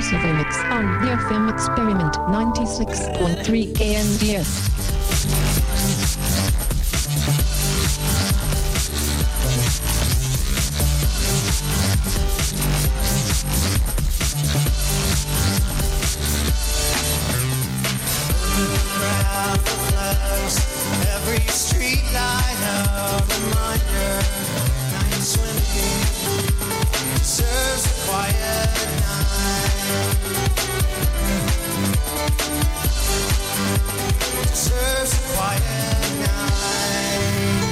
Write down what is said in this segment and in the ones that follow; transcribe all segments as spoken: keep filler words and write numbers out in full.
exclusive remix on the F M Experiment ninety-six point three A M D S. Every street light a reminder, night swimming deserves a quiet night. Deserves a quiet night.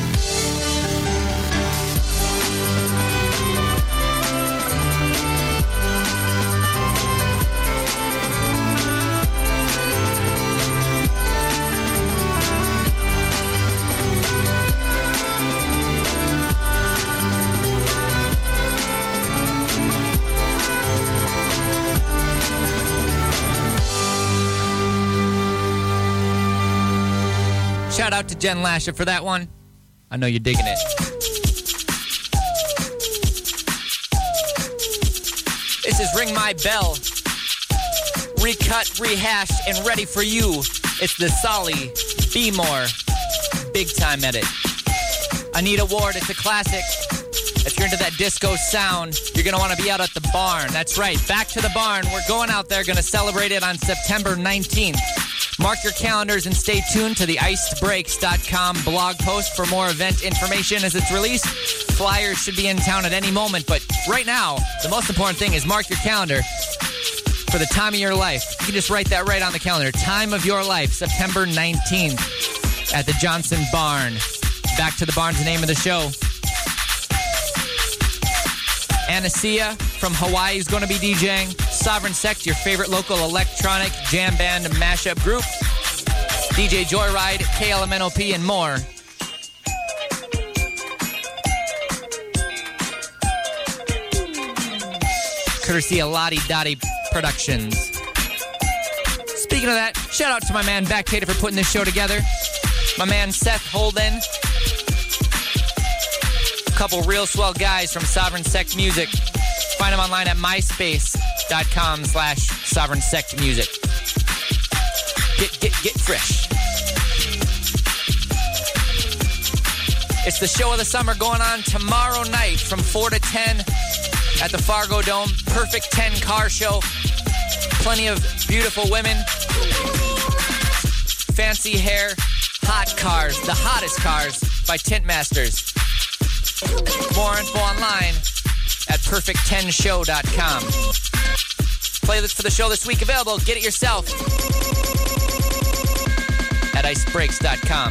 Shout out to Jen Lasher for that one. I know you're digging it. This is Ring My Bell. Recut, rehashed, and ready for you. It's the Solly Be More Big Time Edit. Anita Ward, it's a classic. If you're into that disco sound, you're going to want to be out at the barn. That's right, back to the barn. We're going out there, going to celebrate it on September nineteenth. Mark your calendars and stay tuned to the iced breaks dot com blog post for more event information as it's released. Flyers should be in town at any moment, but right now, the most important thing is mark your calendar for the time of your life. You can just write that right on the calendar. Time of your life, September nineteenth at the Johnson Barn. Back to the Barn's the name of the show. Anasia from Hawaii is going to be DJing. Sovereign Sect, your favorite local electronic jam band mashup group. D J Joyride, K L M N O P, and more. Courtesy of Lottie Dottie Productions. Speaking of that, shout out to my man Backtater for putting this show together. My man Seth Holden. A couple real swell guys from Sovereign Sect Music. Find them online at myspace.com slash Sovereign Sect Music. Get, get, get fresh. It's the show of the summer going on tomorrow night from four to ten at the Fargo Dome. Perfect ten car show. Plenty of beautiful women. Fancy hair. Hot cars. The hottest cars by Tint Masters. More info online at perfect ten show dot com. Playlist for the show this week available. Get it yourself at ice breaks dot com.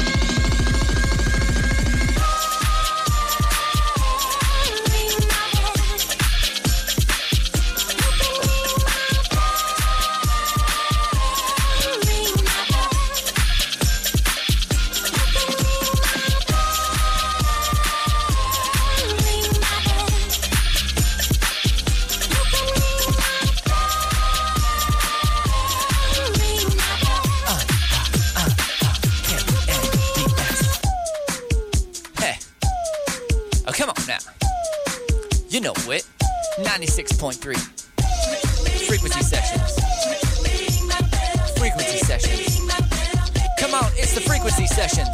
You know it. ninety-six point three. Frequency Sessions. Frequency Sessions. Come on, it's the Frequency Sessions.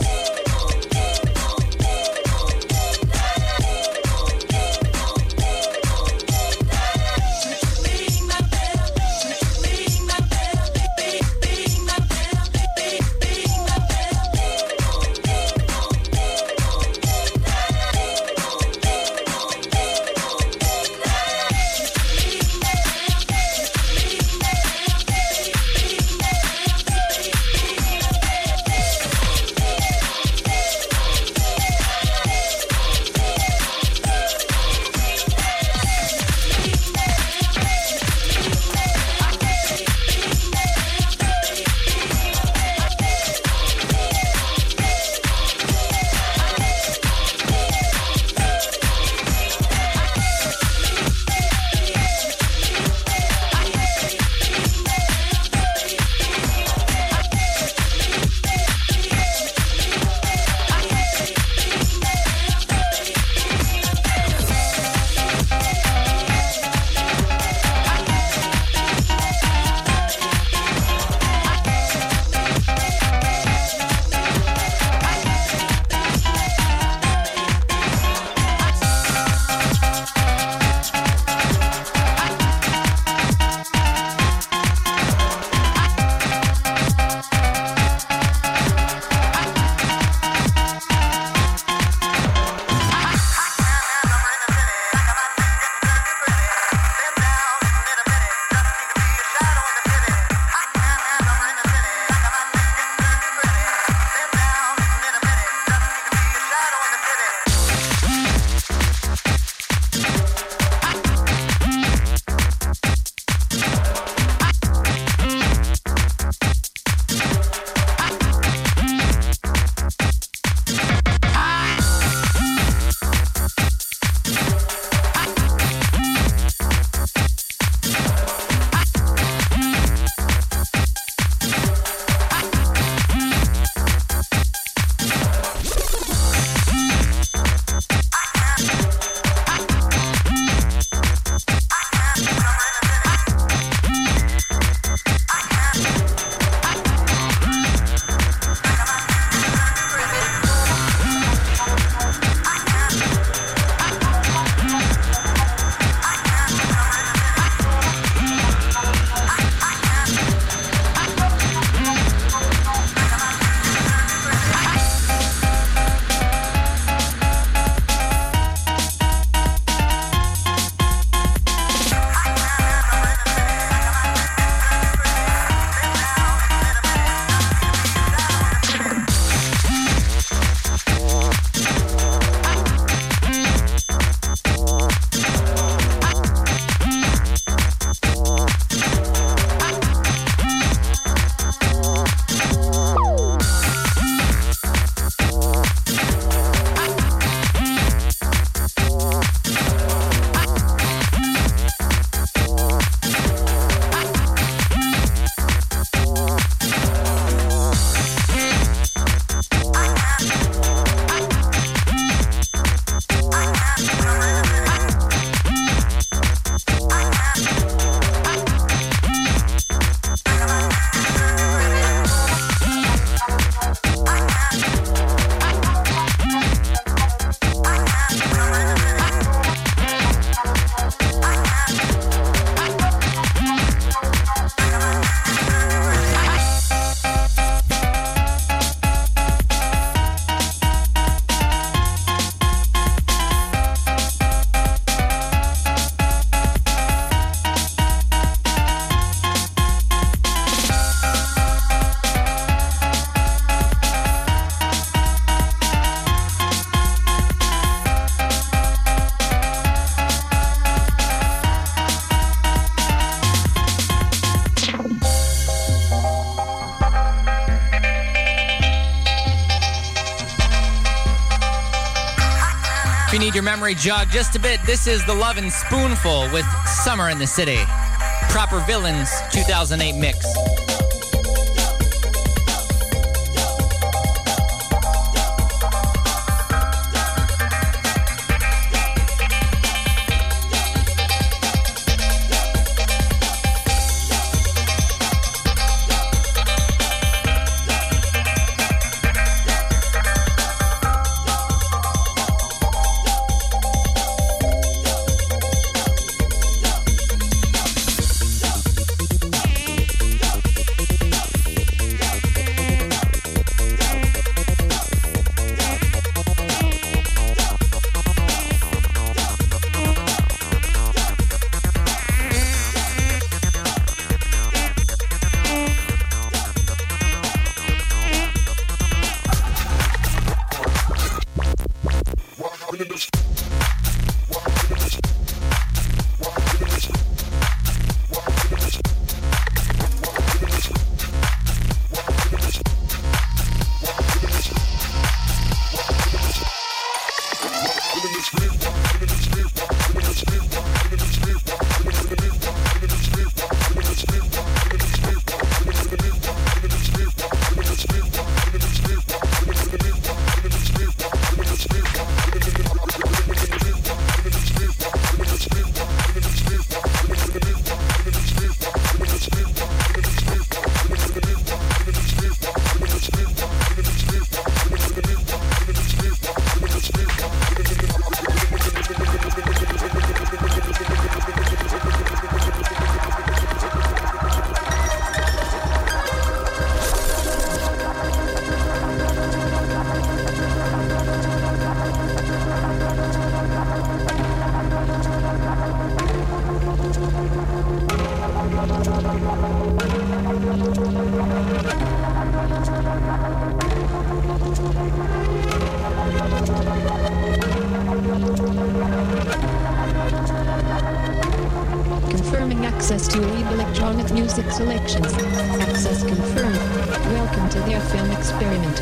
you need your memory jogged just a bit, this is the Lovin' Spoonful with Summer in the City. Proper Villains two thousand eight mix. Confirming access to Read Electronic Music Selections. Access confirmed. Welcome to the F M Experiment.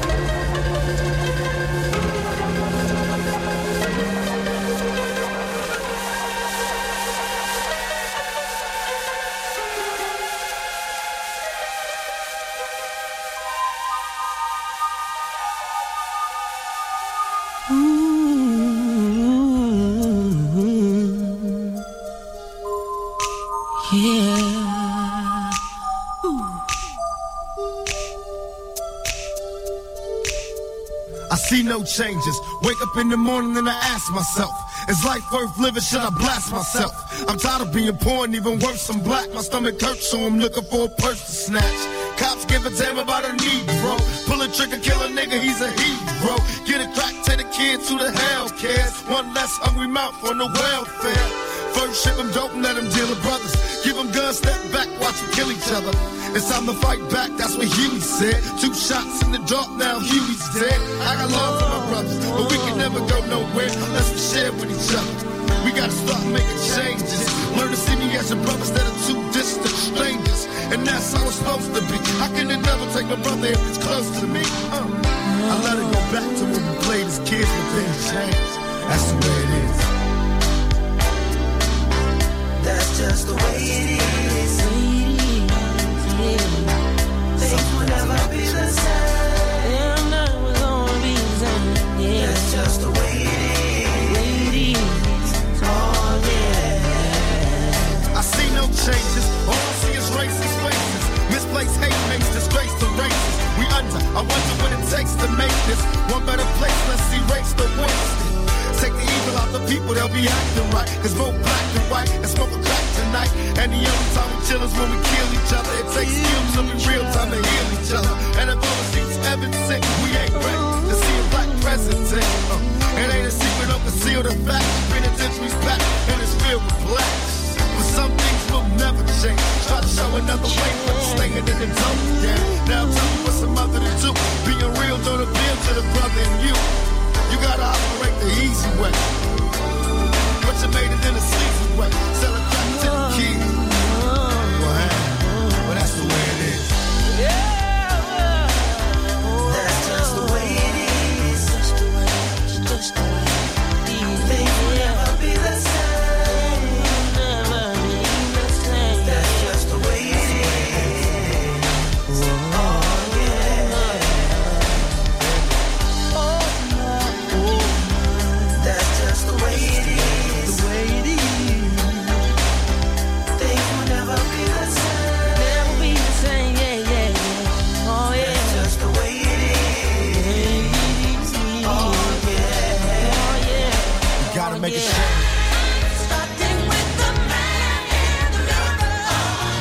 I see no changes. Wake up in the morning and I ask myself, is life worth living? Should I blast myself? I'm tired of being poor and even worse, I'm black. My stomach hurts, so I'm looking for a purse to snatch. Cops give a damn about a need, bro. Pull a trigger, kill a nigga, he's a hero. Get a crack to the kids who the hell cares. One less hungry mouth on the welfare. First ship them dope and let them deal with brothers. Give them guns, step back, watch them kill each other. It's time to fight back, that's what Huey said. Two shots in the dark, now Huey's dead. I got love for my brothers, but we can never go nowhere unless we share with each other. We gotta start making changes. Learn to see me as a brother instead of two distant strangers. And that's how it's supposed to be. How can it never take my brother if it's close to me? Uh. I let it go back to when we played as kids, but things changed. That's the way it is. That's just the way it is. Things will never be the same. Never gonna be the same. Yeah. That's just the way it is. Oh yeah. I see no changes. All I see is racist faces. Misplaced hate makes disgrace to races. We under. I wonder what it takes to make this one better place. Let's erase the waste. Take the evil out the people, they'll be acting right. Cause vote black and white and smoke a crack tonight. And the only time we chill is when we kill each other. It takes skills so we real time to heal each other. And if all the streets ever sick, we ain't ready to see a black president. Uh, it ain't a secret, don't conceal the fact. Penitentiary's back and it's filled with blacks. But some things will never change. Try to show another way, but staying in the zone. Yeah. Now tell me what's a mother to do. Being real don't appeal to the brother in you. You gotta operate the easy way, but you made it in a sleazy way. Sell a crack to the kid. Well, hey, well, that's the way it is. That's just the way it is. Just the way, just the way it is. make a yeah. change. Starting with the man in the mirror.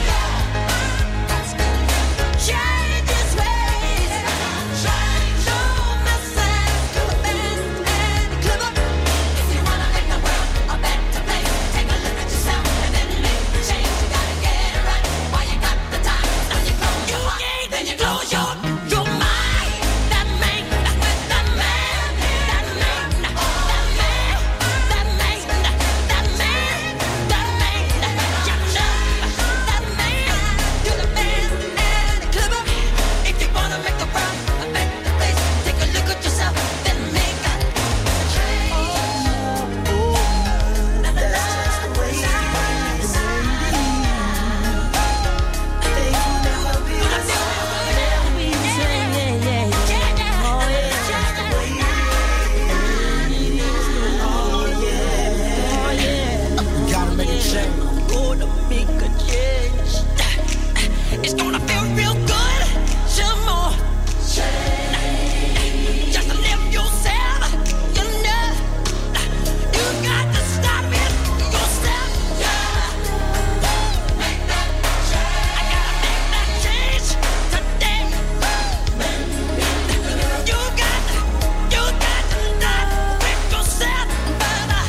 Change his ways. No message to the band and clever. If you wanna make the world a better place, take a look at yourself and then make the change. You gotta get it right while you got the time. Now you close your heart, then you close your your mind. That man, that man, that man, that man, that man, that man, that man, that man, you know, that man, you're the man and the clever. If you wanna make the world a better place, take a look at yourself, then make a change. That's just the way it is. Things will never be the same. Yeah, yeah, yeah. Oh, yeah. Just the way it is. Oh, yeah. Oh, yeah. We gotta make a change. Gonna make a change. It's gonna feel real good. Some more. Just to live yourself. You know. You got to stop it yourself. Make that change. I gotta make that change today. You got to, you got to start with yourself, brother.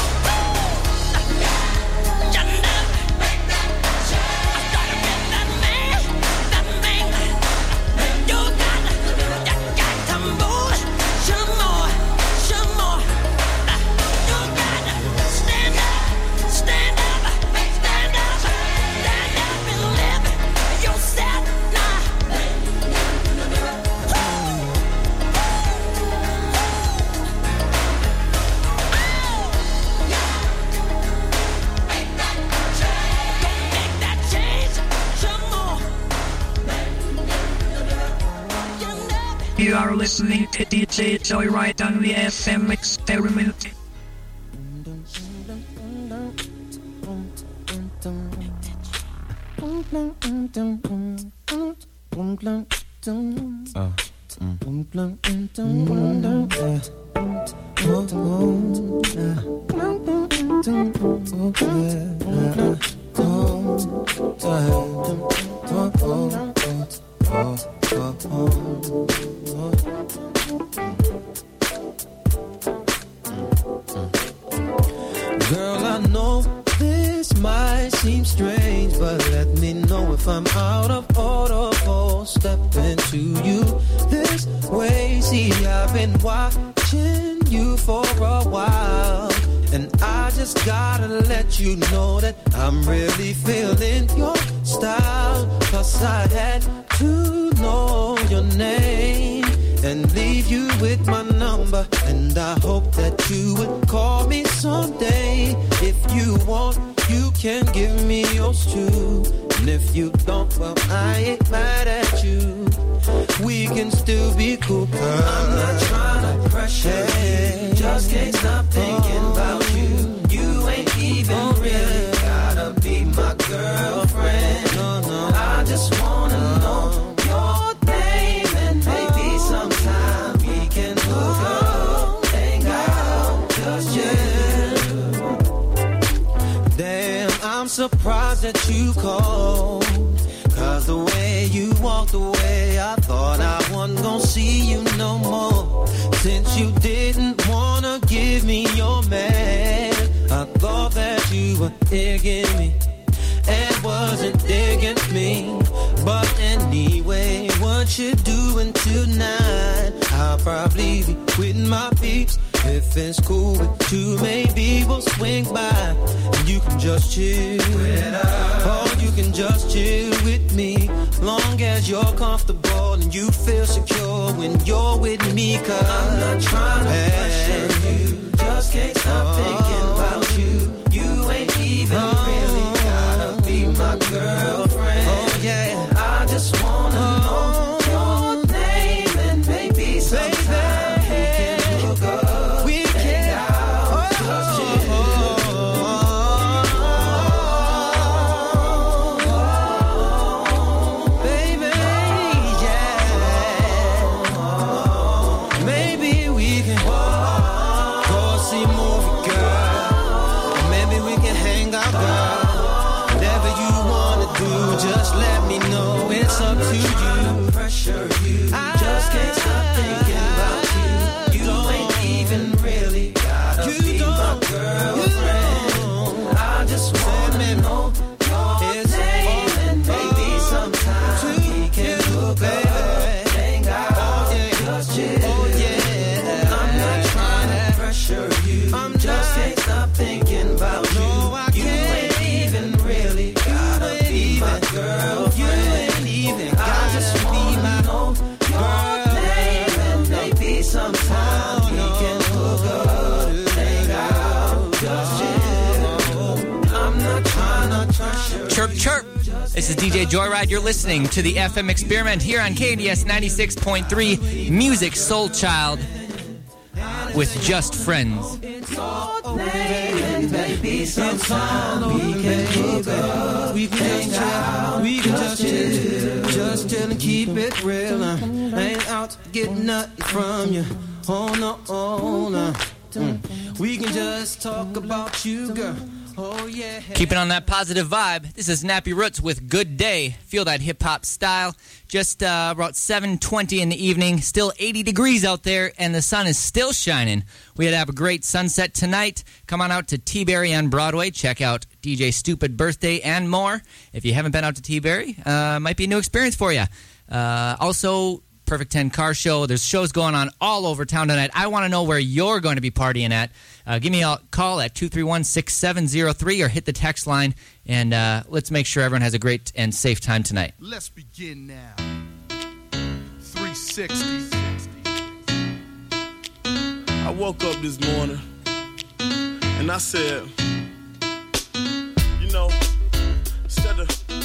You know. Make that change. I started with that man, that man. You got to, you got to move some more, some more. You got to stand up, stand up, stand up, stand up and live yourself now. Make that change some more. You know. You are listening to D J Joyride on the F M Experiment. Girl, I know this might seem strange, but let me know if I'm out of order for stepping to you this way. See, I've been watching you for a while, and I just gotta let you know that I'm really feeling your style. Cause I had to know your name and leave you with my number, and I hope that you would call me someday. If you want, you can give me yours too, and if you don't, well, I ain't mad at you. We can still be cool, girl. I'm not trying to pressure you, just can't stop thinking about you. You ain't even oh, really gotta be my girlfriend. No, no, I just wanna know your name, and maybe sometime we can hook up, hang out, just chill. Damn, I'm surprised that you called, cause the way you walked away, I thought I wasn't gonna see you no more. Since you didn't wanna give me your man, I thought that you were digging me and wasn't digging me. But anyway, what you doing tonight? I'll probably be with my peeps. If it's cool with you, maybe we'll swing by and you can just chill. Or you can just chill with me, long as you're comfortable and you feel secure when you're with me. Cause I'm not trying to pressure you, just can't stop thinking about you. You ain't even really gotta be my girlfriend. Oh yeah, I just wanna know your name, and maybe sometime we can hook up, we can out, just chill. Baby, yeah, maybe we can go see a movie, girl. it's up to you. Pressure you, just can't stop thinking about you. You ain't even really gotta be my girlfriend. I just wanna know your name, and maybe sometime we can hook up, hang out, just chill. I'm not trying to pressure you, I'm just can't stop thinking about you. You ain't even really gotta be my girlfriend. You ain't even gotta just be my know your name, and maybe sometime we can hook up, hang out, just chill. I'm not trying to pressure. Chirp, chirp. This is D J Joyride. You're listening to the F M Experiment here on K D S ninety-six point three Music Soul Child with Just Friends. Maybe sometime we can hook up, we can just chill, we can just chill, just chill and keep it real. I ain't out to get nothing from you. Oh no, oh no. Mm. We can just talk about you, girl. Oh yeah. Keeping on that positive vibe, this is Nappy Roots with Good Day. Feel that hip-hop style. Just uh, about seven twenty in the evening, still eighty degrees out there, and the sun is still shining. We had to have a great sunset tonight. Come on out to T-Berry on Broadway. Check out D J Stupid Birthday and more. If you haven't been out to T-Berry, uh, might be a new experience for you. Uh, also, Perfect ten Car Show. There's shows going on all over town tonight. I want to know where you're going to be partying at. Uh, give me a call at two three one, six seven zero three or hit the text line, and uh, let's make sure everyone has a great and safe time tonight. Let's begin now. three sixty. I woke up this morning and I said, you know, instead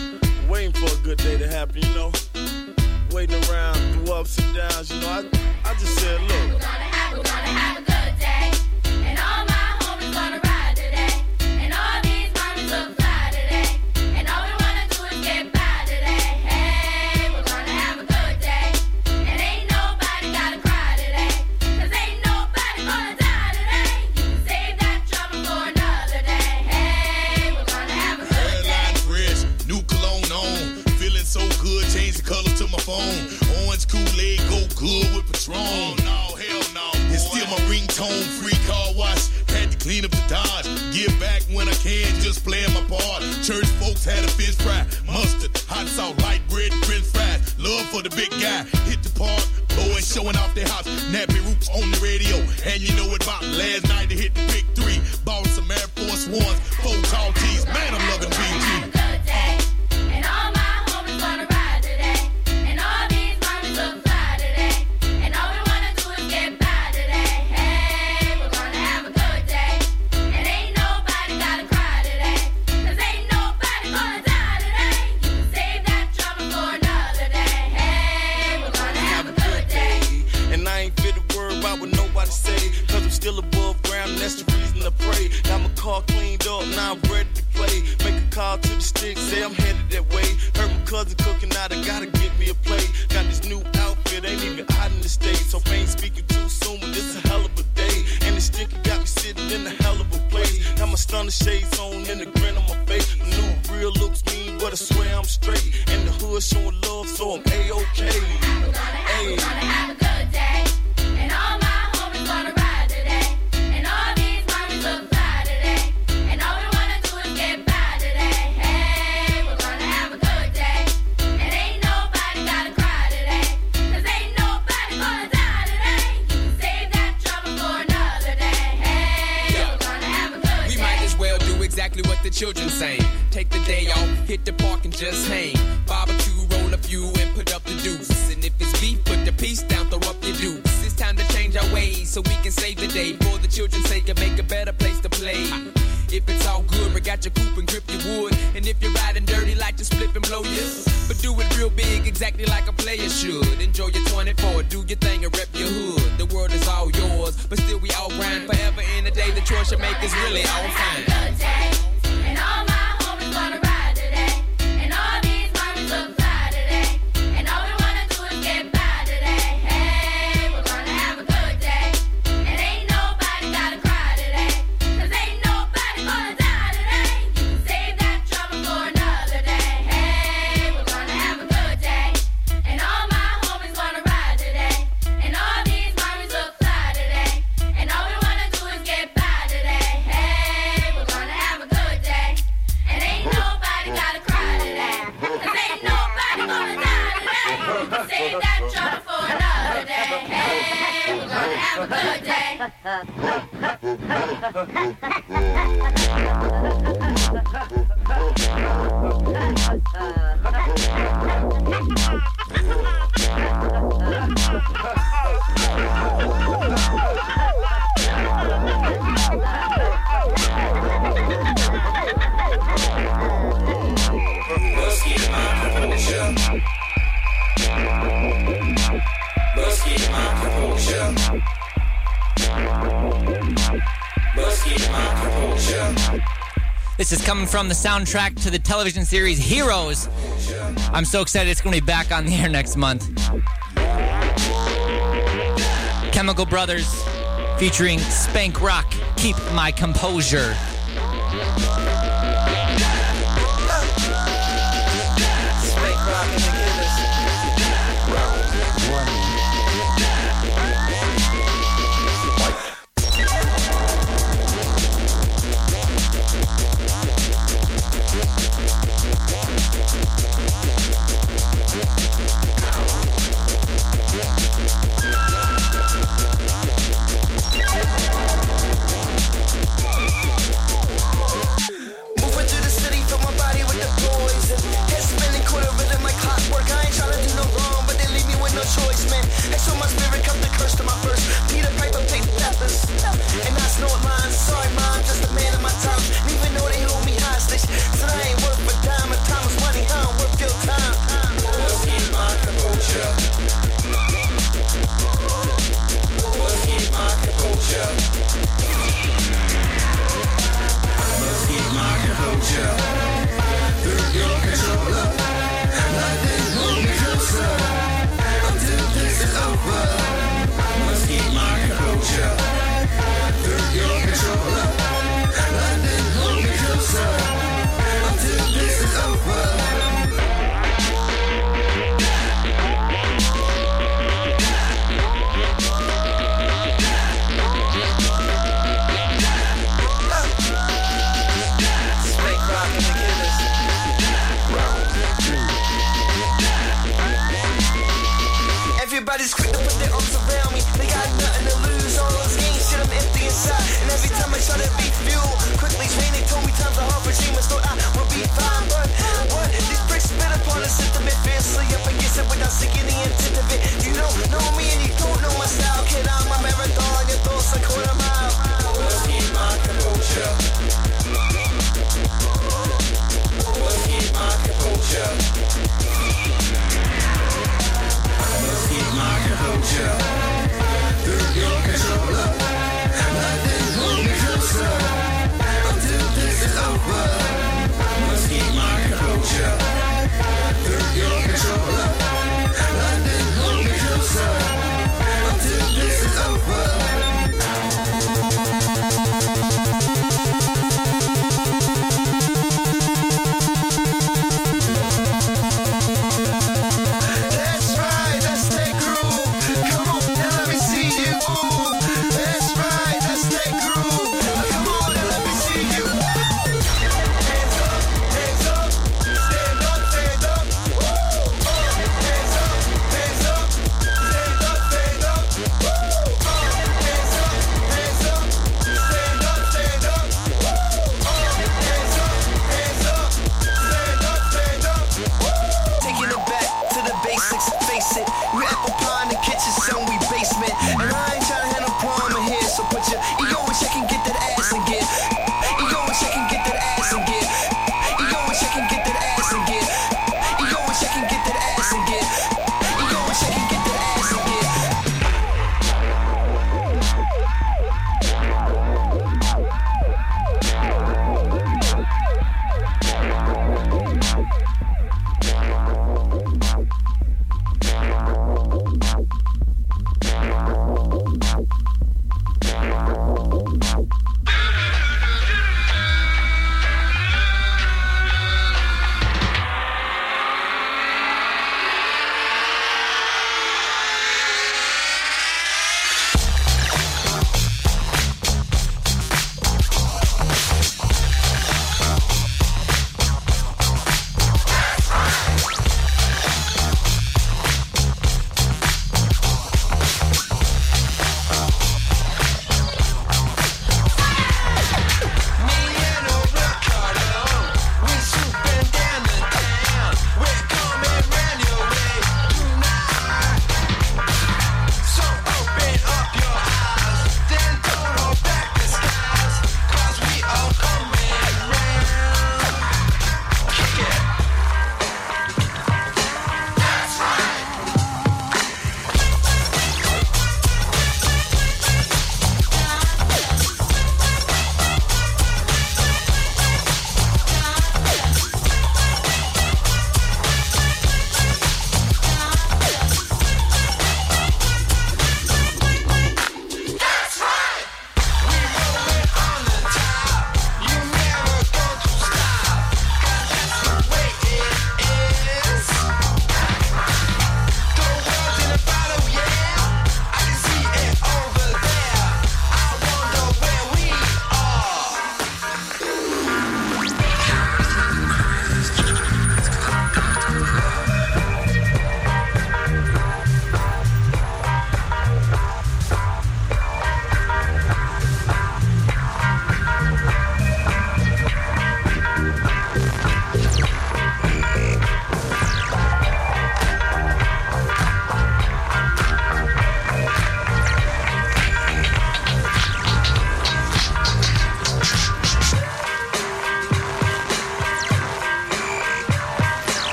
of waiting for a good day to happen, you know, waiting around through ups and downs, you know, I, I just said, look. We're gonna have, we're gonna have a good day. And all my homies gonna ride today. And all these mommies look fly today. And all we wanna do is get by today. Hey, we're gonna have a good day. And ain't nobody gotta cry today. Cause ain't nobody gonna die today. You can save that trouble for another day. Hey, we're gonna have a good day. Hairline fresh, new cologne on. Feeling so good, change the colors to my phone. Orange Kool-Aid go good with Patron. Oh no, hell no, boy. It's still my ringtone, free car wash. Had to clean up the Dodge. Give back when I can, just playing my part. Church folks had a fish fry, mustard, hot sauce, light bread, french fries. Love for the big guy, hit the park. Boys showing off their house, Nappy Roots on the radio. And you know it about last night to hit the big three. Bought some Air Force Ones, four tall tees. Man, I'm loving B G. Have a good day. And all my homies gonna ride today. And all these mommies look fly today. And all we wanna do is get by today. Hey, we're gonna have a good day. And ain't nobody gotta cry today. Cause ain't nobody gonna die today. You can save that trouble for another day. Hey, we're gonna have a good day. And I ain't fit to worry about what nobody say. Cause I'm still above ground and that's the reason I pray. Got my car cleaned up, now I'm ready to play. Make a call to the stick, say I'm headed that way. Heard my cousin cooking out, I gotta get me a plate. Got this new outfit, ain't even out in the States. So I ain't speaking too soon, but this a hell of a day. And the sticker got me sitting in a hell of a place. Got my stunner shades on and the grin on my face. The new real looks mean, but I swear I'm straight. And the hood showing love, so I'm A-OK. We're gonna have, we're gonna have a good day. And all my homies gonna ride today. And all these mommies look fly today. And all we wanna do is get by today. Hey, we're gonna have a good day. And ain't nobody gotta cry today. Cause ain't nobody gonna die today. You can save that trouble for another day. Hey, we're gonna have a good We day. might as well do exactly what the children say. Take the day off, hit the park and just hang. Barbecue, roll a few and put up the deuce. And if it's beef, put the piece down, throw up your dukes. It's time to change our ways so we can save the day. For the children's sake and make a better place to play. If it's all good, we got your coupe and grip your wood. And if you're riding dirty, like to split and blow you. But do it real big, exactly like a player should. Enjoy your twenty-four, do your thing and rep your hood. The world is all yours, but still we all grind forever in a day. The choice you make is really all fine. Good day. And all my homies gonna ride today. And all these mommies look fly today. And all we wanna do is get by today. Hey, we're gonna have a good day. And ain't nobody gotta cry today. Cause ain't nobody gonna die today. You can save that trouble for another day. Hey, we're gonna have a good day. Must keep my composure. Must keep my composure. Must keep my composure. This is coming from the soundtrack to the television series Heroes. I'm so excited it's going to be back on the air next month. Chemical Brothers featuring Spank Rock, Keep My Composure. Spank Rock and the Killers. Choice, man. And so my spirit come to curse to my first Peter Piper picked peppers. And I snort lines, sorry mom, just a man of my time. And even though they hold me hostage, so I ain't worth a dime. And time is money, I don't worth your time. Must keep my composure. Must keep my composure. Must keep my composure. Through your controller, nothing will be closer. This is over. Must keep my composure. Through your controller, nothing will be closer until this is over. Spank Rock and the Killers. Everybody's quick to put their arms around me. They got nothing to lose. All those games, shit, I'm empty inside. And every time I try to be fuel, quickly train, they told me times are hard for dreamers. Thought I would be fine, but what? These bricks spit upon a sentiment fiercely up against it without sinking the intent of it. You don't know me and you don't know my style. Kid, I'm a marathon, your thoughts a quarter mile. Must keep my composure. Must keep my composure. Must keep my composure. Through your controller, nothing will be closer.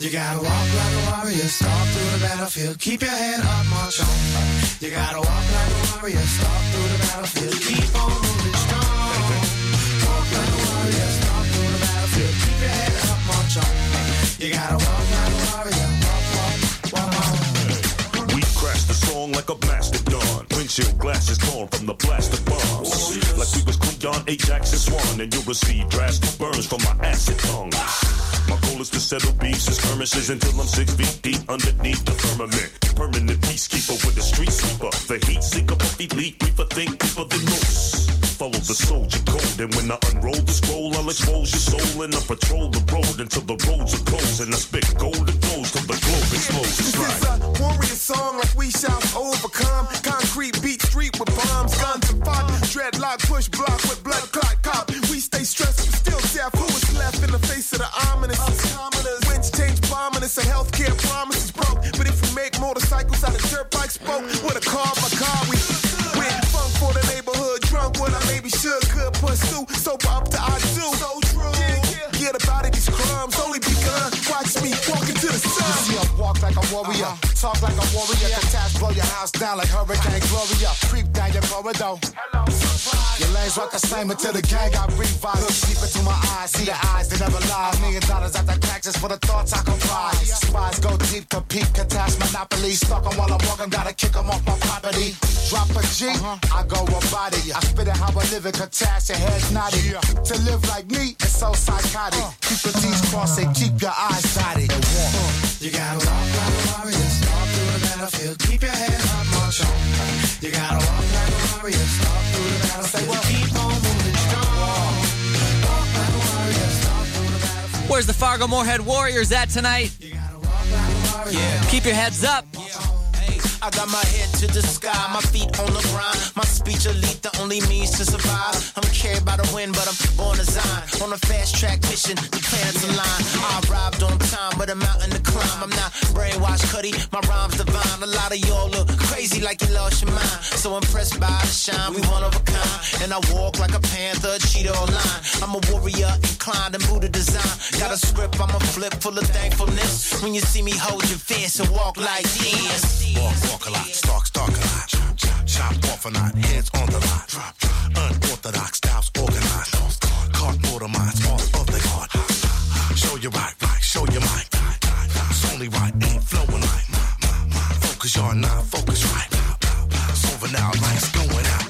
You gotta walk like a warrior, stalk through the battlefield. Keep your head up, march on. You gotta walk like a warrior, stalk through the battlefield. Keep on moving strong. Walk like a warrior, stalk through the battlefield. Keep your head up, march on. You gotta walk like a warrior, walk, walk, walk on. We crashed the song like a mastodon. Windshield glasses torn from the blaster bombs. Like we was cooked on H-Axis one, and you'll receive drastic burns from my acid tongue. My goal is to settle beefs and skirmishes until I'm six feet deep underneath the firmament. Permanent peacekeeper with a street sweeper. The heat seeker, but elite, we for think deeper than most. Follow the soldier code, and when I unroll the scroll, I'll expose your soul, and I patrol the road until the roads are closed, and I spit golden flows till the globe explodes. This is a warrior song like we shall overcome. Concrete beat street with bombs, guns and fire. Dreadlock push block with blood clot cop. We stay stressed but still deaf. Who is left in the face of the ominous? Winds change bombiness, a healthcare promise is broke. But if we make motorcycles out of dirt bikes, spoke with a car by car, we win. Funk for the neighborhood, drunk what I maybe should, could pursue. So up to I do. So true. Get about it, these crumbs only begun. Watch me walk into the sun. You see, I walk like a warrior, uh-huh. Talk like a warrior. Catastrophe blow your house down like Hurricane Gloria. Creep down your corridor. Hello. Your legs rock the same until the gang got revive. Look deep into my eyes, see the eyes that never lie. Million dollars at the taxes for the thoughts I comprise. Spies go deep to peak, catastrophe monopoly. Stuck on while I'm walking, gotta kick 'em off my property. Drop a G, uh-huh. I go a body. I spit it how I live it, catastrophe, heads naughty. Yeah. To live like me, it's so psychotic. Uh. Keep your T's crossed and keep your eyes dotted. Uh. You gotta walk like a warrior, stalk through the battlefield. Keep your head up, march on. You gotta walk like a warrior, stalk through the battlefield. Well, keep on moving strong. Walk like a warrior, stalk through the battlefield. Where's the Fargo Moorhead Warriors at tonight? You gotta walk like a warrior. Yeah. Keep your heads up. Yeah. I got my head to the sky, my feet on the ground. My speech elite, the only means to survive. I'm carried by the wind, but I'm born to Zion. On a fast track mission, the planets align. I arrived on time, but a mountain to climb. I'm not brainwashed, Cuddy, my rhymes divine. A lot of y'all look crazy like you lost your mind. So impressed by the shine, we one of a kind. And I walk like a panther, cheetah or lion. I'm a warrior, inclined and Buddha design. Got a script, I'm a flip full of thankfulness. When you see me hold your fist and walk like this. Walk, walk a lot, stalk, stalk a lot. Chop, chop, chop off a knot, heads on the lot. Drop, drop. Unorthodox styles organized. Caught motor minds off of the guard. Show you right, right, show you might. It's only right, ain't flowing right. Focus, y'all not focus right. It's over now, lights going out.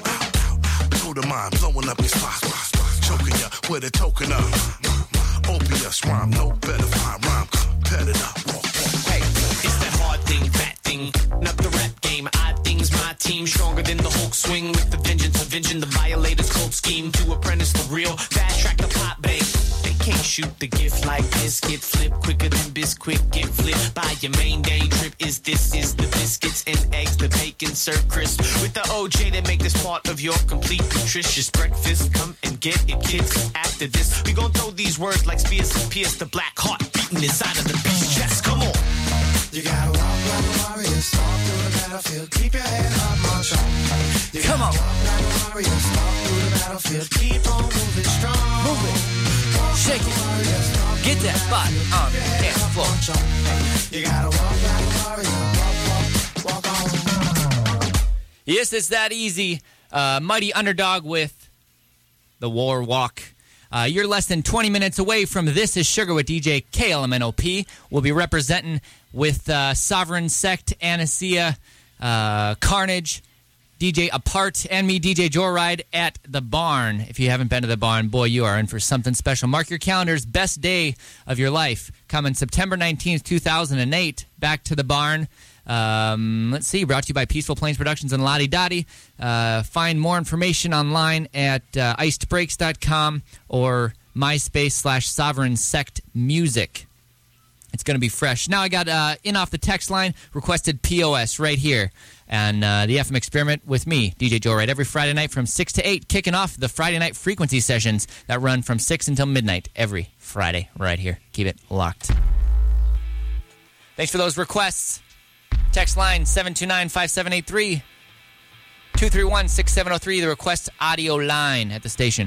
Go to mine, blowing up your spots. Choking ya with a token up. Opius rhyme, no better find rhyme competitor. Walk, walk. Hey, it's that hard thing, fat thing. Not the rap game, odd things. My team stronger than the Hulk swing with the vengeance, avenging the violators. Cold scheme to apprentice the real. Fast track the pop bang. They can't shoot the gift like this. Get flipped quicker than Bisquick. Get flipped by your main day trip. Is this is the biscuits and eggs, the bacon served crisp with the O J that make this part of your complete nutritious breakfast. Come and get it, kids. After this, we gon' throw these words like spears and pierce the black heart beating inside of the beast's chest. Come on. You gotta walk like a warrior, stalk through the battlefield. Keep your head up, march on. You Come on. walk like a warrior, stalk through the battlefield. Keep on moving strong. Move it. Shake it. Get that spot on the dance floor. You gotta walk like a warrior, walk, walk, walk on. Yes, it's that easy. Uh, Mighty Underdog with the War Walk. Uh, you're less than twenty minutes away from This Is Sugar with D J K L M N O P. We'll be representing with uh, Sovereign Sect, Anesthesia, uh, Carnage, D J Apart, and me, D J Joyride, at the Barn. If you haven't been to the Barn, boy, you are in for something special. Mark your calendars. Best day of your life. Coming September nineteenth, two thousand eight. Back to the Barn. Um, let's see, brought to you by Peaceful Plains Productions and Lottie Dottie. Uh, find more information online at uh, iced breaks dot com or MySpace slash Sovereign Sect Music. It's going to be fresh. Now I got uh, in off the text line, requested P O S right here. And uh, the F M Experiment with me, D J Joyride, every Friday night from six to eight, kicking off the Friday night frequency sessions that run from six until midnight every Friday right here. Keep it locked. Thanks for those requests. Text line seven two nine, five seven eight three, two three one, six seven zero three, the request audio line at the station.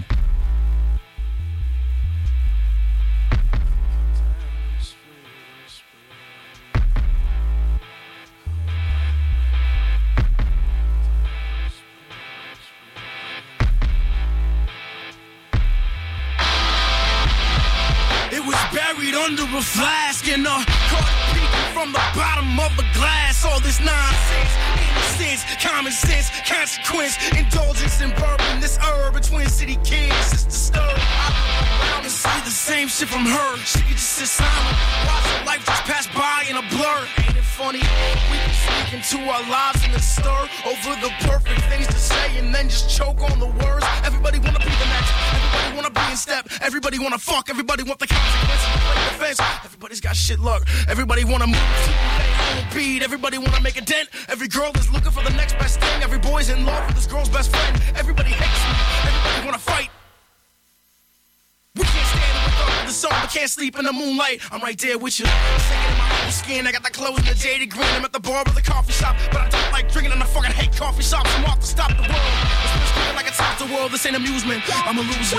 was buried under a flask and uh, caught peeking from the bottom of a glass. All this nonsense, innocence, common sense, consequence, indulgence in bourbon. This herb between city kids is disturbed. I look around and see the same shit from her. She could just sit silent, watch her life just pass by in a blur. Ain't it funny? We can sneak into our lives and then stir over the perfect things to say and then just choke on the words. Everybody wanna be the next. Everybody wanna be in step. Everybody wanna fuck. Everybody want the consequences to play the fence. Everybody's got shit luck. Everybody wanna move to the beat. Everybody wanna make a dent. Every girl is looking for the next best thing. Every boy's in love with his girl's best friend. Everybody hates me. Everybody wanna fight. We can't stand in the dark of the sun, but can't sleep in the moonlight. I'm right there with you. Sinking in my own skin. I got the clothes and the jaded green. I'm at the bar with the coffee shop, but I don't like drinking and I fucking hate coffee shops. I'm off to stop the world. It's screaming like it stops the world. This ain't amusement. I'm a loser.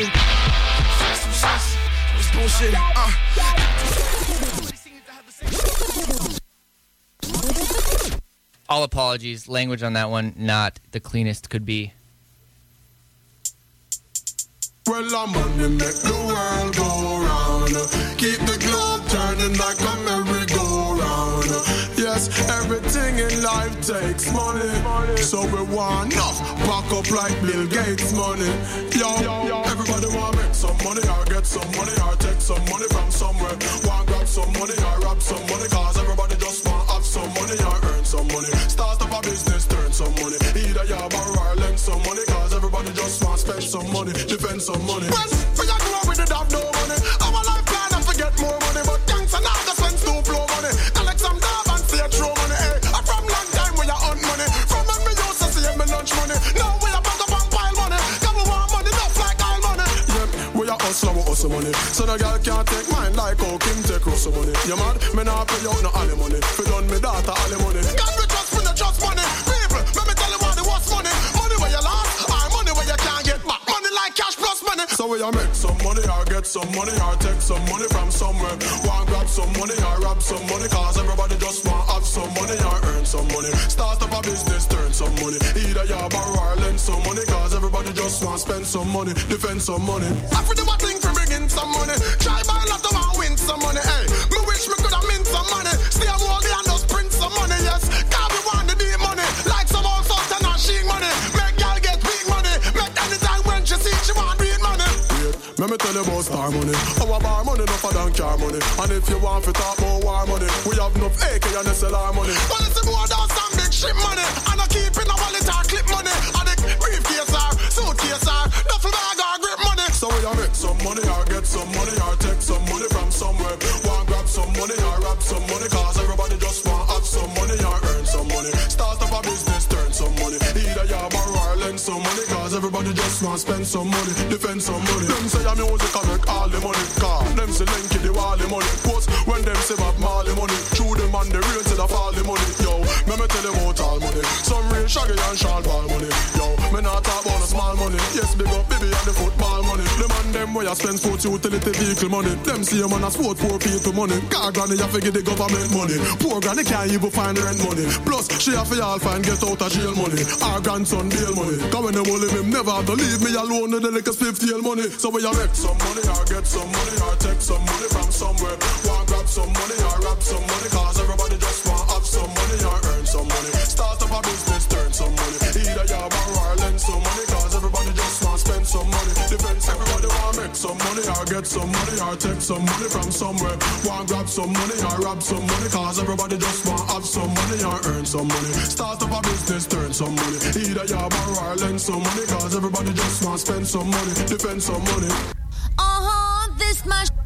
It's bullshit. Uh. All apologies. Language on that one, not the cleanest could be. Well, I'm money make the world go round. Keep the globe turning like a merry-go-round. Yes, everything in life takes money. So we want enough, back up like Bill Gates money. Yo, everybody want make some money or get some money or take some money from somewhere. Want grab some money or rob some money, cause everybody just want have some money or earn some money. Start up a business, turn some money. Either you borrow or lend some money, cause everybody just want spend some money, defend some money. Well, for you grow with it, have no money. Our life plan and forget more money, but thanks and all just spend no flow money. Collect some dab and say throw money. Hey, I'm from long time when you hunt money. From when me used to see me lunch money. Now we are back up and pile money. Cause we want money, not like all money. Yep, we are hustle, we hustle money. So the girl can't take mine like how Kim take Russell money. You mad? Me not pay out no alley money. Fi done me daughter alley money. God we trust, we not trust money. People, let me tell you what the what's money. Money where you lost, or money where you can't get back. Money like cash plus money. So we are make some money or get some money or take some money from somewhere. Want grab some money or rob some money, cause everybody just want have some money or earn some money. Start up a business, turn some money. Either you borrow or lend some money, cause everybody just want spend some money, defend some money. After them I think for bringing some money. Try buy a lot of and win some money. Hey, me wish me could have mint some money. Stay a wall and just print some money. Yes, cause we want the deep money. Like some old salt and a sheen money. Make y'all get big money. Make anytime when she see she want read money. Let me tell you about star money. Our bar money, enough for than car money. And if you want to talk about war money, we have enough A K and S L R money. Well, it's more than some big shit money. And I keep in a wallet or clip money. And the briefcase or suitcase or duffel bag or grip money. So we make some money or get some money or take some money from somewhere. Want grab some money or rob some money, cause everybody just want have some money or earn some money. Start up a business, turn some money. Either you borrow or lend some money, cause everybody just want spend some money, defend some money. Them say your music can make all the money, car. Them say Lenky the wall the money. Post when them say Bob Marley money. Through them on the real till I fall the money. Yo, me me tell you about all money. Some real Shaggy and Sean Paul money. Yo, me not talk about the small money. Yes, big up baby and the football money. Them and them where you spend sports utility vehicle money. Them see you man a sport poor people money. Car granny you forget the government money. Poor granny can't even find rent money. Plus she have to all find get out of jail money. Our grandson bail money. Cause when they will leave him never have to leave me alone with the liquor fifty money. So we you make some money or get some money or take some money from somewhere. Want grab some money or rob some money, cause everybody just want have some money or earn some money. Start up a business, turn some money. Either you borrow or lend some money, cause everybody just want spend some money. Depends, everybody want make some money or get some money or take some money from somewhere. Want grab some money or rob some money, cause everybody just want have some money or earn some money. Start up a business, turn some money. Either you borrow or lend some money, cause everybody just want spend some money, defend some money. Uh-huh, this my sh-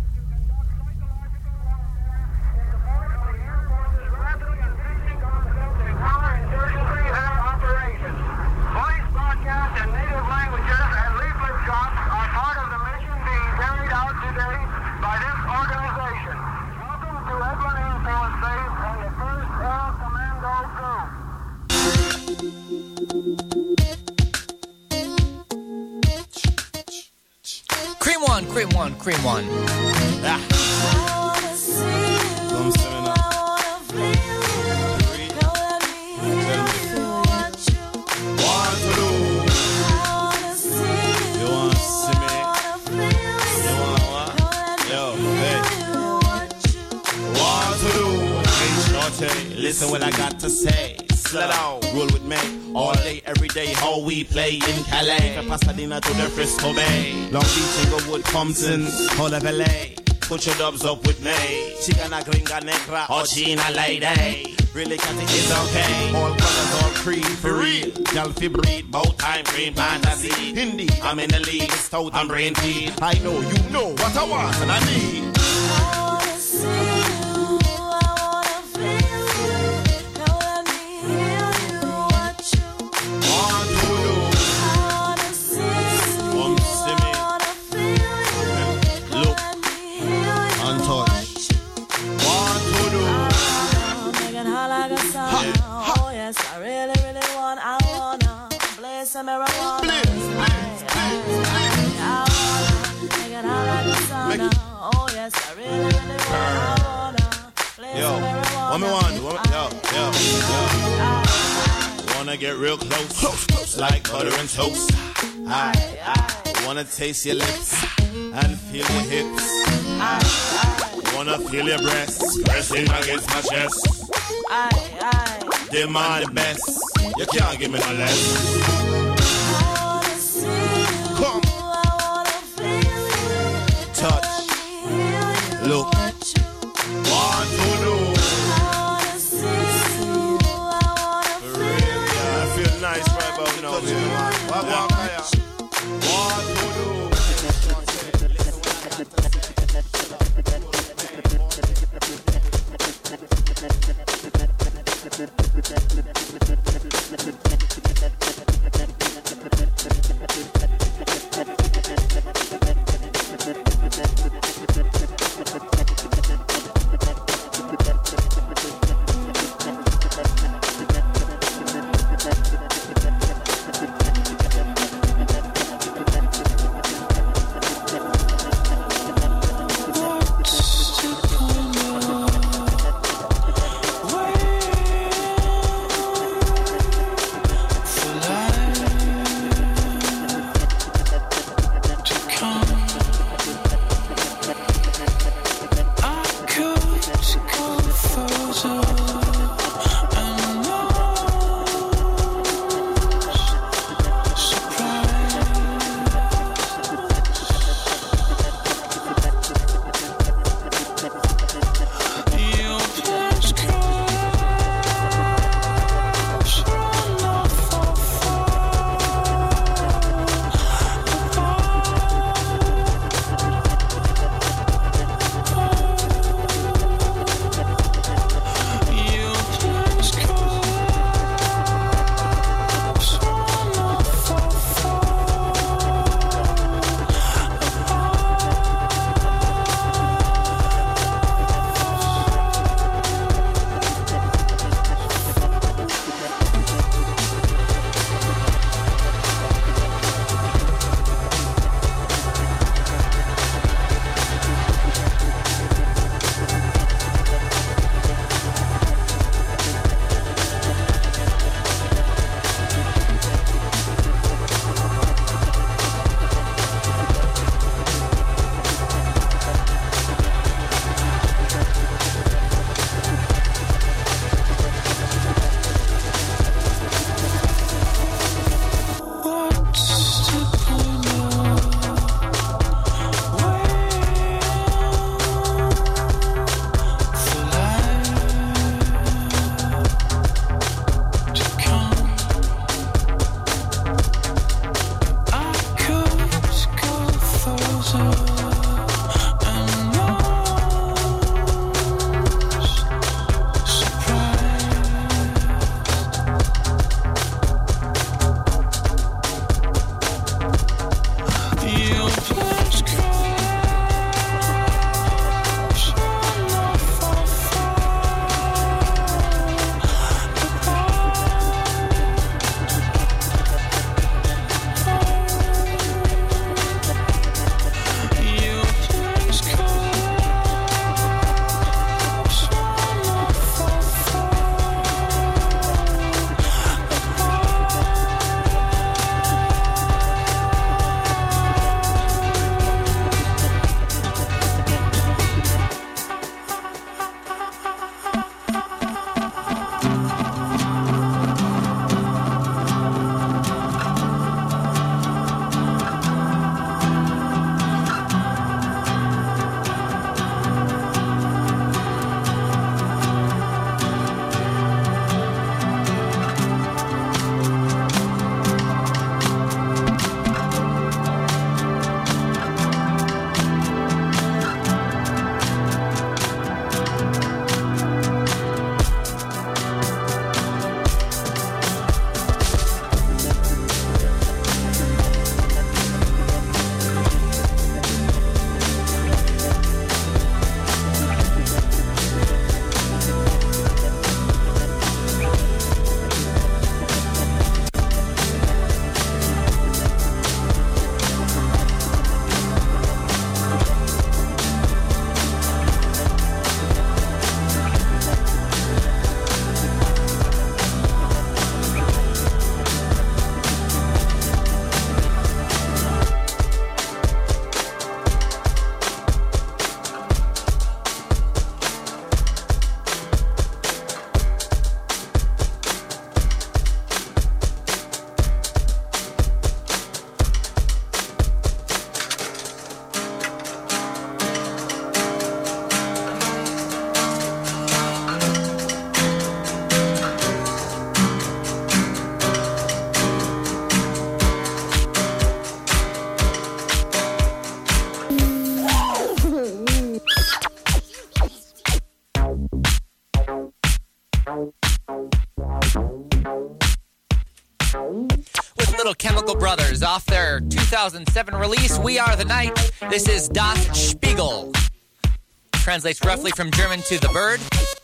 Voice broadcast in native languages and leaflet drops are part of the mission being carried out today by this organization. Welcome to Edmund Air Force Base and the first Air Commando Group. Cream one, cream one, cream one. Ah. Come seminar. What to do? You want to see me? You want what? Yo, Listen what I got to say. Slow down, roll with me. All day, every day, how we play in Calais. From Pasadena to the Frisco Bay. Long Beach, Inglewood, Compton, all of L A. Put your dubs up with me. Chicana, gringa, negra, or China lady. Really got it is okay. All colors, all creed, for real. Y'all fi breed, both time, green fantasy. Indeed, I'm in the league, it's stout and brain feed. I know, you know what I want and I need. I wanna see you, I wanna feel you. Now let me hear you, what you want to do. I wanna see you, Come see me. I wanna feel you. Look, Let me hear you, untouched. Want to do. making her like a song. Oh yes, I really, really want, I wanna play some marijuana. Play, play, play. I wanna make it hot like a sauna. Oh yes, I really, really want, I wanna play Yo, some marijuana. what me want? What me, yo, yo, yo. Wanna get real close, close, close, like butter and toast. I, I wanna taste your lips and feel your hips. I, I wanna feel your breasts pressing against my chest. I, I Demand the best. You can't give me no less. wanna see you. Come, I wanna feel you. touch, look, want to do. I wanna see you. I wanna For real, yeah, I feel nice right about now. Touch it, man. What want to do? Chemical Brothers off their two thousand seven release, We Are the Night. This is Das Spiegel. Translates roughly from German to the bird.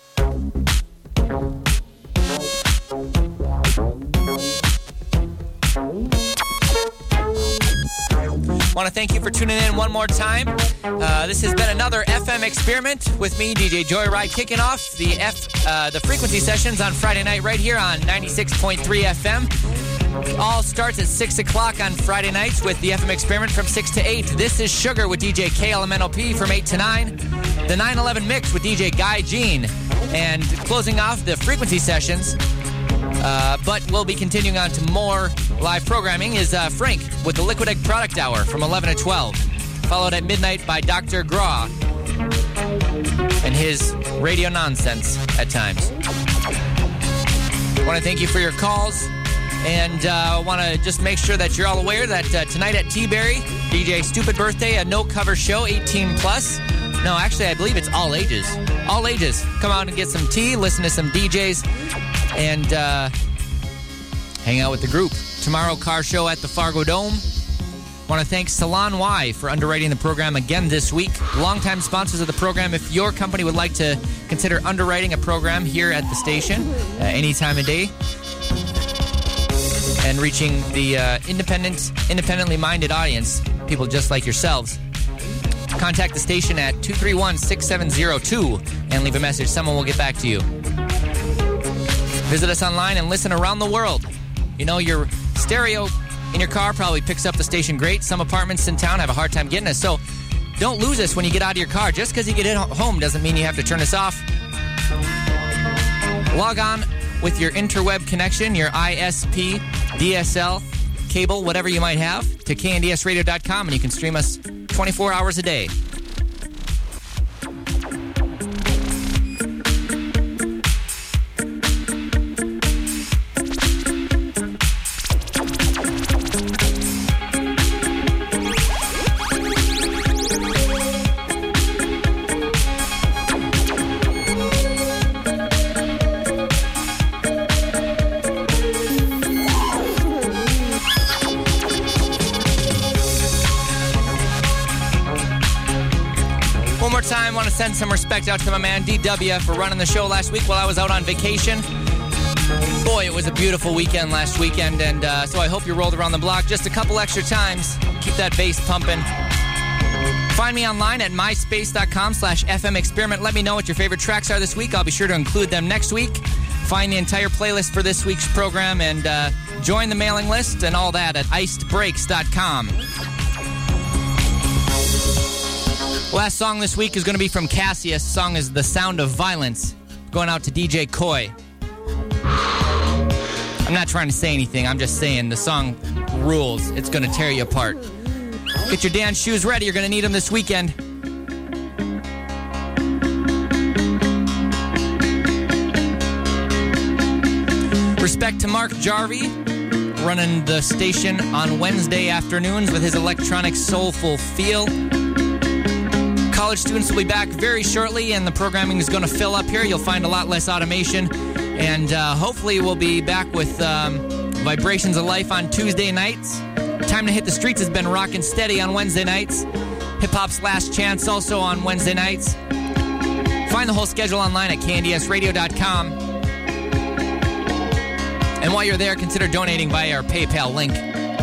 Want to thank you for tuning in one more time. Uh, this has been another F M experiment with me, D J Joyride, kicking off the F uh, the frequency sessions on Friday night right here on ninety-six point three F M. All starts at six o'clock on Friday nights with the F M experiment from six to eight. This is Sugar with D J K L M N O P from eight to nine. The nine eleven Mix with D J Guy Jean. And closing off the frequency sessions, uh, but we'll be continuing on to more live programming, is uh, Frank with the Liquid Egg Product Hour from eleven to twelve. Followed at midnight by Doctor Graw and his radio nonsense at times. I want to thank you for your calls. And I uh, want to just make sure that you're all aware that uh, tonight at T-Berry, D J Stupid Birthday, a no-cover show, eighteen plus. No, actually, I believe it's all ages. All ages. Come out and get some tea, listen to some D Js, and uh, hang out with the group. Tomorrow, car show at the Fargo Dome. Want to thank Salon Y for underwriting the program again this week. Longtime sponsors of the program. If your company would like to consider underwriting a program here at the station, uh, any time of day, and reaching the uh, independent, independently minded audience, people just like yourselves, contact the station at two three one, six seven zero two and leave a message. Someone will get back to you. Visit us online and listen around the world. You know, your stereo in your car probably picks up the station great. Some apartments in town have a hard time getting us, so don't lose us when you get out of your car. Just because you get it home doesn't mean you have to turn us off. Log on with your interweb connection, your I S P, D S L, cable, whatever you might have, to K N D S radio dot com, and you can stream us twenty-four hours a day. Time, want to send some respect out to my man D W for running the show last week while I was out on vacation. Boy, it was a beautiful weekend last weekend, and uh, so I hope you rolled around the block just a couple extra times. Keep that bass pumping. Find me online at myspace.com slash FM experiment. Let me know what your favorite tracks are this week. I'll be sure to include them next week. Find the entire playlist for this week's program and uh, join the mailing list and all that at iced breaks dot com. Last song this week is going to be from Cassius. The song is The Sound of Violence, going out to D J Coy. I'm not trying to say anything. I'm just saying the song rules. It's going to tear you apart. Get your dance shoes ready. You're going to need them this weekend. Respect to Mark Jarvie, running the station on Wednesday afternoons with his electronic soulful feel. College students will be back very shortly, and the programming is going to fill up here. You'll find a lot less automation, and uh, hopefully we'll be back with um, Vibrations of Life on Tuesday nights. Time to Hit the Streets has been rocking steady on Wednesday nights. Hip-Hop's Last Chance also on Wednesday nights. Find the whole schedule online at K N D S radio dot com. And while you're there, consider donating via our PayPal link.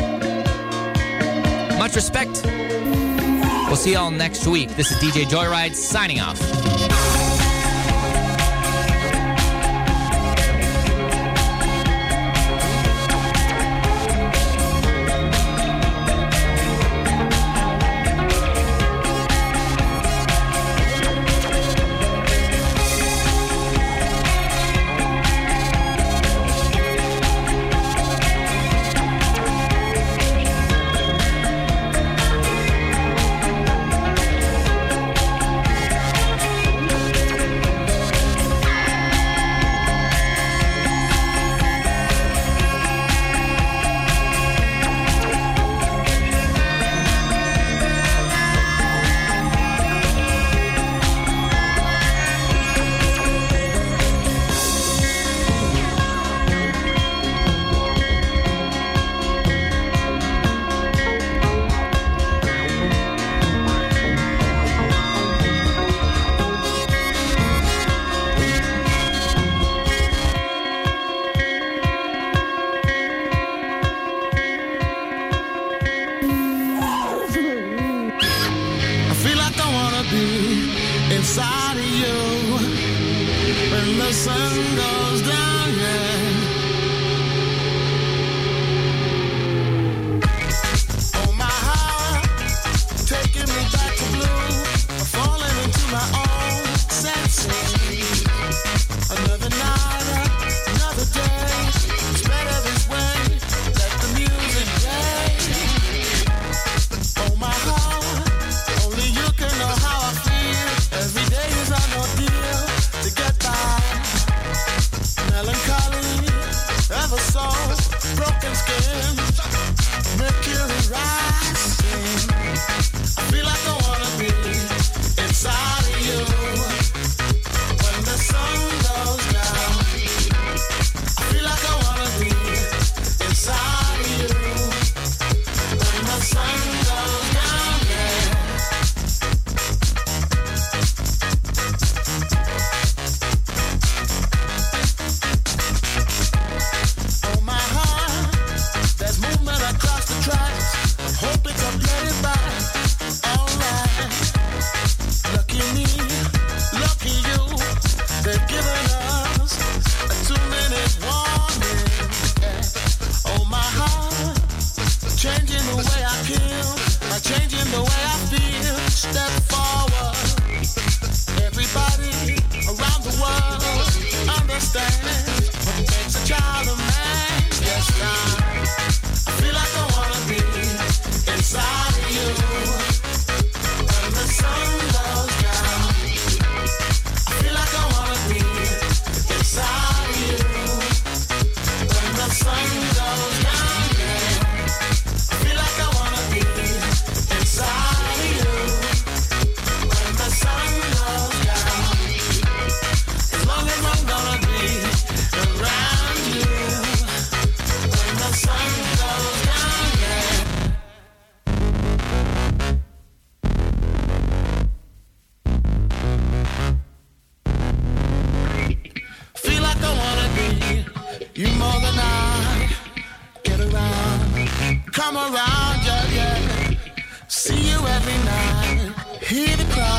Much respect. We'll see y'all next week. This is D J Joyride signing off. I wanna be inside of you when the sun goes down, yeah. Oh my heart, taking me back to blue, falling into my own senses. Another night, another day, it's better this way. Let the music play. Oh my heart, only you can know how I feel. Every day is an ordeal to get by. Melancholy, ever so broken skin, mercury rising. I feel like I wanna be inside of you when the sun goes down. I feel like I wanna be inside of you when the sun goes down, yeah. Oh my heart, there's movement across the tracks. Hope it's uploaded back. Alright, lucky me, lucky you. They've given us a two-minute warning. Yeah. Oh my heart, changing the way I kill, by changing the way I feel. Step forward. Everybody around the world understands what makes a child a man. Yes, I, I feel like I wanna be inside of you when the sun goes down. I feel like I wanna be inside of you when the sun goes down, yeah. I feel like I wanna be inside of you when the sun goes down. As long as I'm gonna be around you when the sun goes down, yeah. Feel like I wanna be you more than I. Get around, come around, yeah, yeah. See you every night, hear the crowd.